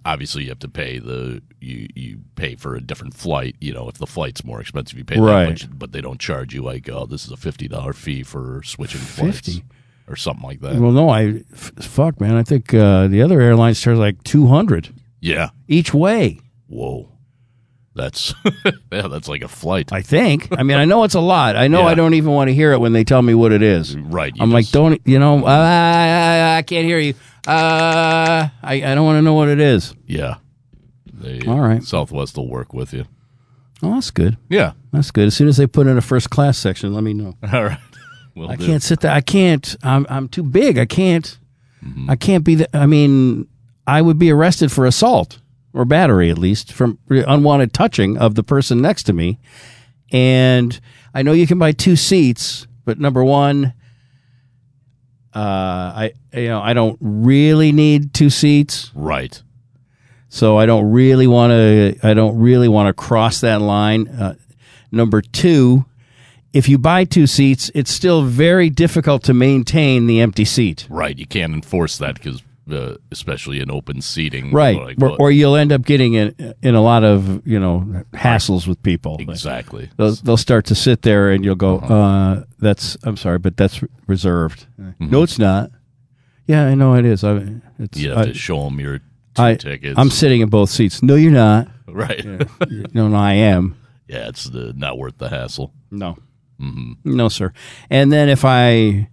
obviously you have to pay you pay for a different flight. If the flight's more expensive, you pay Right. that much, but they don't charge you like, oh, this is a $50 fee for switching flights 50? or something like that. Well, no, fuck, man. I think the other airlines charge like $200 Yeah. each way. Whoa. That's that's like a flight. I think. I mean, I know it's a lot. I know Yeah. I don't even want to hear it when they tell me what it is. Right. I'm like, don't, I can't hear you. I don't want to know what it is. Yeah. All right. Southwest will work with you. Oh, that's good. Yeah. That's good. As soon as they put in a first class section, let me know. All right. I can't sit there. I can't. I'm too big. I can't. I can't be. I mean, I would be arrested for assault or battery, at least, from unwanted touching of the person next to me. And I know you can buy 2 seats, but number one, I don't really need 2 seats, Right. so I don't really want to cross that line. Number two, if you buy 2 seats, it's still very difficult to maintain the empty seat. Right. You can't enforce that because, especially in open seating. Right, like, or you'll end up getting in a lot of hassles with people. exactly. They'll start to sit there, and you'll go, I'm sorry, but that's reserved. No, it's not. Yeah, I know it is. You have to show them your 2 tickets. I'm sitting in both seats. No, you're not. Right. No, I am. Yeah, it's not worth the hassle. No. No, sir. And then if I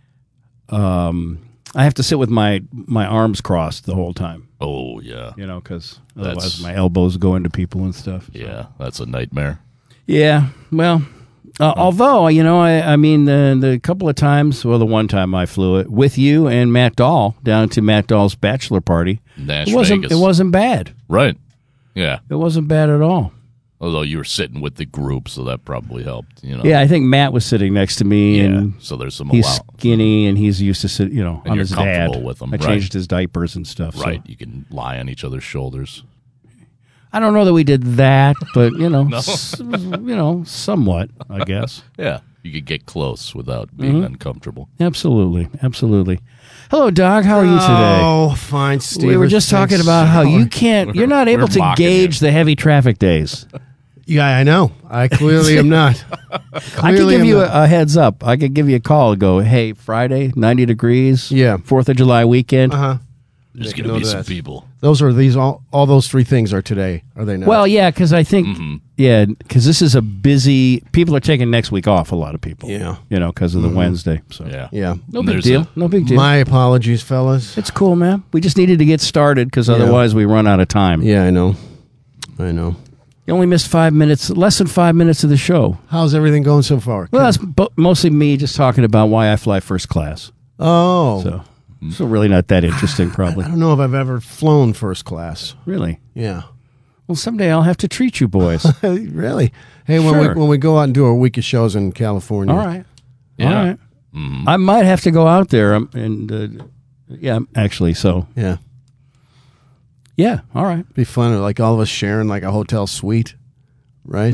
have to sit with my arms crossed the whole time, Oh, yeah. because otherwise my elbows go into people and stuff. So. Yeah, that's a nightmare. Yeah, well, although, I mean, the couple of times, the one time I flew it with you and Matt Dahl down to Matt Dahl's bachelor party, Nash it wasn't bad. Right. Yeah. It wasn't bad at all. Although you were sitting with the group, so that probably helped, Yeah, I think Matt was sitting next to me, and so there's some he's skinny, and he's used to sit, on you're his dad. comfortable with him, I right. changed his diapers and stuff. Right. So. You can lie on each other's shoulders. I don't know that we did that, but somewhat, I guess. Yeah. You could get close without being uncomfortable. Absolutely. Hello, Doc. How are you today? Oh, fine, Steve. We were just talking about how you're not able to gauge the heavy traffic days. Yeah, I know. I clearly am not. I could give you a heads up. I could give you a call and go, hey, Friday, 90 degrees. Yeah. 4th of July weekend. There's Make going to note be of some that. people. Those are all those 3 things are today, are they not? Well, yeah, because I think, because this is a busy, people are taking next week off, a lot of people. Yeah. Because of the Wednesday. So. Yeah. yeah. No big deal. No big deal. My apologies, fellas. It's cool, man. We just needed to get started because otherwise we run out of time. Yeah, I know. You only missed 5 minutes, less than 5 minutes of the show. How's everything going so far? Well, that's mostly me just talking about why I fly first class. Oh. So really not that interesting, probably. I don't know if I've ever flown first class. Really? Yeah. Well, someday I'll have to treat you boys. Really? Hey, Sure. when we go out and do our week of shows in California. All right. Yeah. All right. I might have to go out there actually, so. Yeah. Yeah, all right. Be fun, like all of us sharing like a hotel suite, right?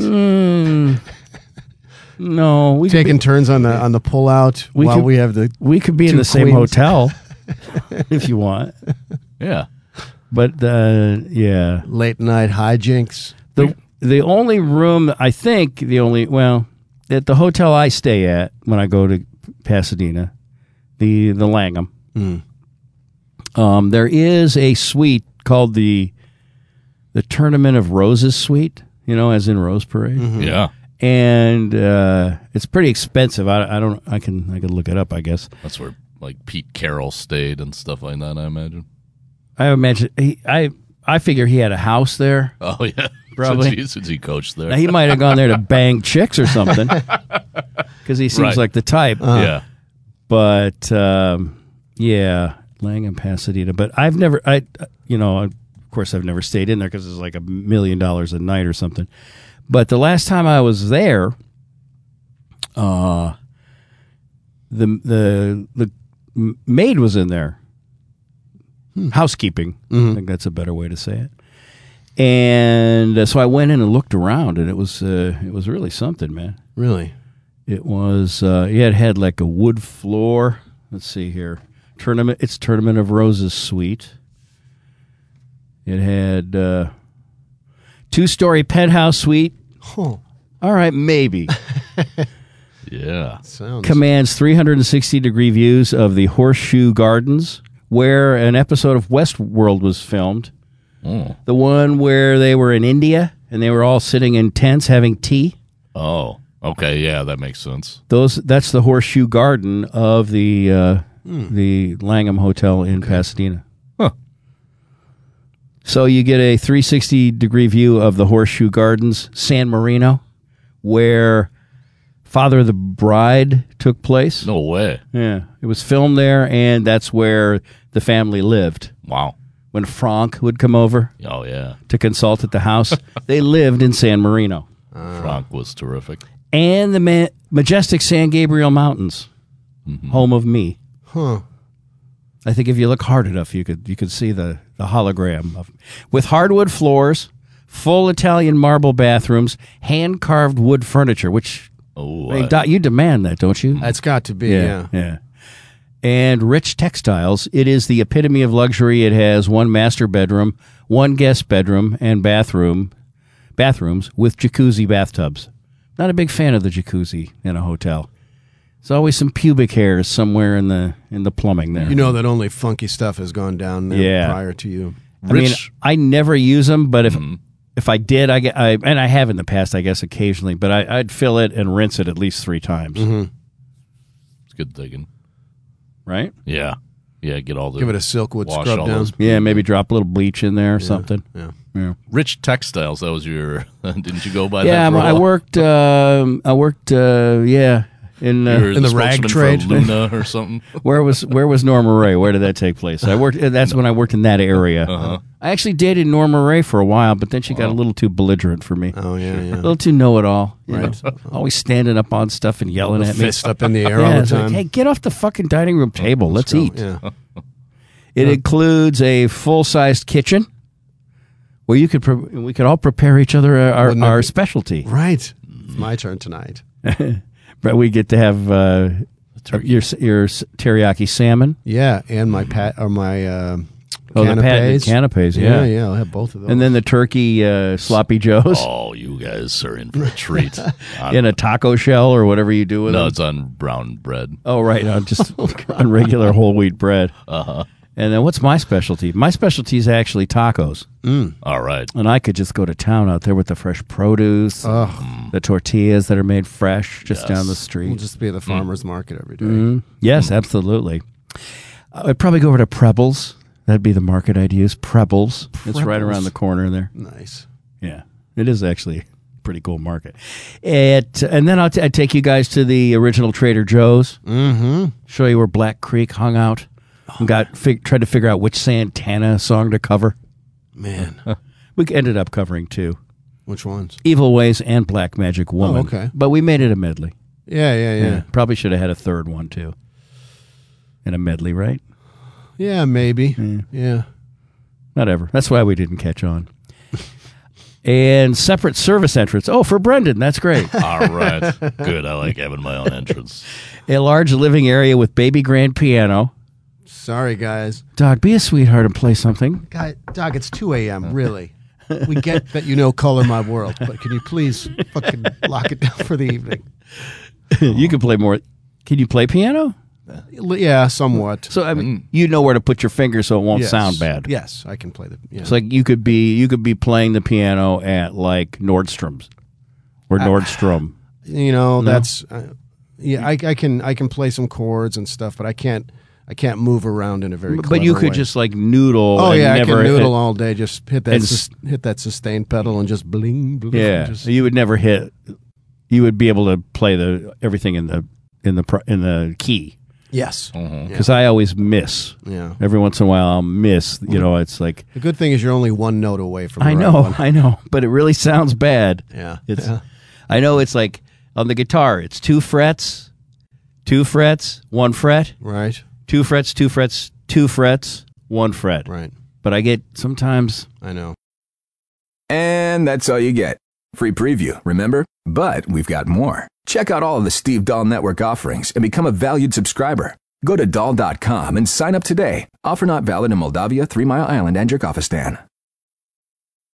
No, we Taking turns on the pull out while we have the we could be in 2 the same queens. hotel if you want. Yeah. But yeah. late night hijinks. The only room, I think, at the hotel I stay at when I go to Pasadena, the Langham, there is a suite called the Tournament of Roses suite, as in Rose Parade. Yeah. And it's pretty expensive. I can look it up, I guess. That's where like Pete Carroll stayed and stuff like that, I imagine. I imagine I figure he had a house there. Oh, yeah. Probably. Since he coached there. Now, he might have gone there to bang chicks or something because he seems Right. like the type. Yeah. But yeah, Langham, Pasadena. But I've never, of course, I've never stayed in there because it's like $1 million a night or something. But the last time I was there, the maid was in there, housekeeping. I think that's a better way to say it. And so I went in and looked around, and it was really something, man. Really? It was it had like a wood floor. Let's see here. Tournament of Roses suite. It had 2-story penthouse suite. Huh. All right, maybe. Yeah. Sounds. Commands 360-degree views of the Horseshoe Gardens, where an episode of Westworld was filmed. Oh. The one where they were in India and they were all sitting in tents having tea. Oh. Okay. Yeah, that makes sense. That's the Horseshoe Garden of the Langham Hotel in Pasadena. Huh. So you get a 360-degree view of the Horseshoe Gardens, San Marino, where Father of the Bride took place. No way. Yeah, it was filmed there, and that's where the family lived. Wow. When Franck would come over Oh, yeah. to consult at the house, they lived in San Marino. Frank was terrific. And the majestic San Gabriel Mountains, home of me. Huh. I think if you look hard enough, you could see the hologram with hardwood floors, full Italian marble bathrooms, hand carved wood furniture. Which Oh, I mean, Dot, you demand that, don't you? That's got to be, yeah. And rich textiles. It is the epitome of luxury. It has one master bedroom, one guest bedroom, and bathrooms with jacuzzi bathtubs. Not a big fan of the jacuzzi in a hotel. There's always some pubic hairs somewhere in the plumbing there. You know that only funky stuff has gone down there prior to you. I mean, I never use them, but if I did, and I have in the past, I guess occasionally, but I'd fill it and rinse it at least 3 times. It's good thinking. Right? Yeah. Yeah, get all the... Give it a silkwood wash scrub all down. those- Yeah, maybe drop a little bleach in there or something. Yeah. Rich Textiles, that was your... Didn't you go by Yeah, that for a I while? worked. In You were in the rag spokesman trade? for Luna or something? where was Norma Ray? Where did that take place? I worked. That's when I worked in that area. I actually dated Norma Ray for a while, but then she got a little too belligerent for me. Oh, yeah, A yeah. little too know-it-all. you Right. know? Always standing up on stuff and yelling at me. Fist up in the air Yeah, all the it's like, time. hey, get off the fucking dining room table. Let's eat. Yeah. It includes a full-sized kitchen where we could all prepare each other Wouldn't it our be- specialty. Right. It's my turn tonight. But we get to have your teriyaki salmon. Yeah, and my The canapes. canapes, Yeah, yeah. I'll have both of those. And then the turkey sloppy joes Oh, you guys are in for a treat. in a taco shell or whatever you do with No, them. it's on brown bread. Oh, right. Just on regular whole wheat bread. Uh-huh. And then what's my specialty? My specialty is actually tacos. All right. And I could just go to town out there with the fresh produce, the tortillas that are made fresh just down the we'll street. just be at the farmer's market every day. Yes, absolutely. I'd probably go over to Prebbles. That'd be the market I'd use. Prebbles. It's right Prebbles. around the corner there. Nice. Yeah, it is actually a pretty cool market. And then I'd take you guys to the original Trader Joe's. Mm-hmm. Show you where Black Creek hung out. And tried to figure out which Santana song to cover. Man. We ended up covering 2. Which ones? Evil Ways and Black Magic Woman. Oh, okay. But we made it a medley. Yeah. Probably should have had a third one, too. In a medley, right? Yeah, maybe. Yeah. Whatever. That's why we didn't catch on. And separate service entrance. Oh, for Brendan. That's great. All right. Good. I like having my own entrance. A large living area with baby grand piano. Sorry, guys. Dog, be a sweetheart and play something. Dog, it's 2 a.m., really. We get that you know Color My World, but can you please fucking lock it down for the evening? You can play more. Can you play piano? Yeah, somewhat. So I mean, you know where to put your finger so it won't Yes. sound bad. Yes, I can play the. Yeah. It's like you could be playing the piano at like Nordstrom's or Nordstrom. You know, that's yeah. I can play some chords and stuff, but I can't move around in a very. But you clever could way. just like noodle. Oh and yeah, never, I can noodle all day. Just hit that and hit that sustain pedal and just bling bling. Yeah, Just, you would never hit. You would be able to play everything in the key. yes. Because I always miss. Yeah. Every once in a while, I'll miss. You know, it's like The good thing is you're only one note away from. The I right know, one. I know, but it really sounds bad. Yeah. It's. Yeah. I know it's like on the guitar, it's 2 frets, 1 fret, Right. 2 frets, 2 frets, 2 frets, 1 fret. Right. But I get sometimes. I know. And that's all you get. Free preview, remember? But we've got more. Check out all of the Steve Dahl Network offerings and become a valued subscriber. Go to Dahl.com and sign up today. Offer not valid in Moldavia, 3 Mile Island, and Jerkofistan.